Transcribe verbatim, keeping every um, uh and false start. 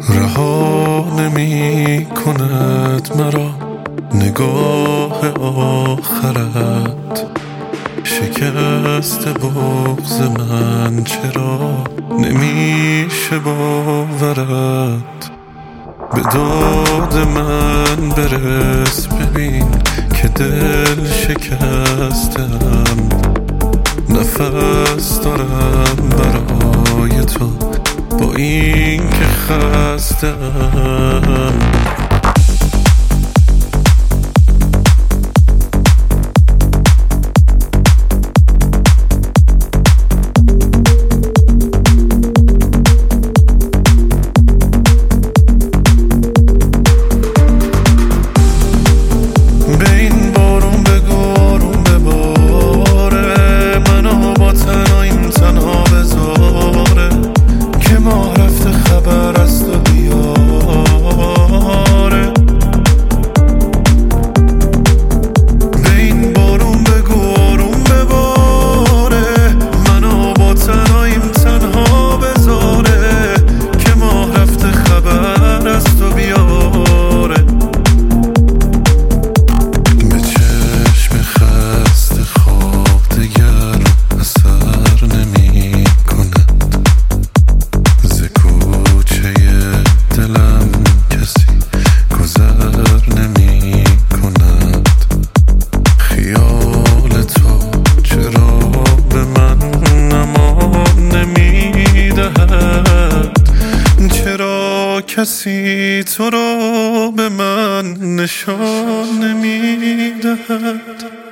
رها نمی کند مرا نگاه آخرت، شکست بغض من چرا نمیشه باورت. به داد من برس ببین که دل شکستم، نفس دارم برای تو با این که خستم. کسی تو رو به من نشان نمیدهد.